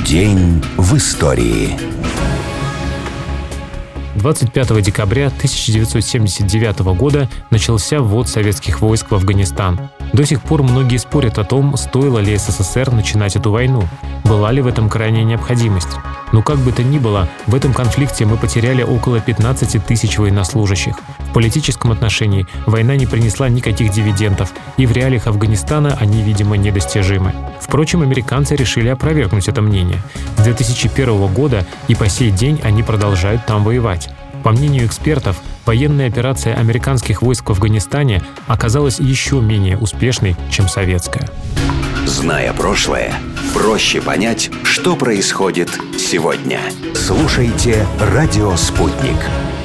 День в истории. 25 декабря 1979 года начался ввод советских войск в Афганистан. До сих пор многие спорят о том, стоило ли СССР начинать эту войну, была ли в этом крайняя необходимость. Но как бы то ни было, в этом конфликте мы потеряли около 15 тысяч военнослужащих. В политическом отношении война не принесла никаких дивидендов, и в реалиях Афганистана они, видимо, недостижимы. Впрочем, американцы решили опровергнуть это мнение. С 2001 года и по сей день они продолжают там воевать. По мнению экспертов, военная операция американских войск в Афганистане оказалась еще менее успешной, чем советская. Зная прошлое, проще понять, что происходит сегодня. Слушайте «Радио Спутник».